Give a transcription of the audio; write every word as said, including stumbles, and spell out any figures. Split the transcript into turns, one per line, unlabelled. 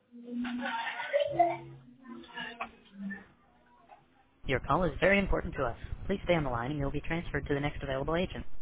Your call is very important to us. Please stay on the line and you'll be transferred to the next available agent.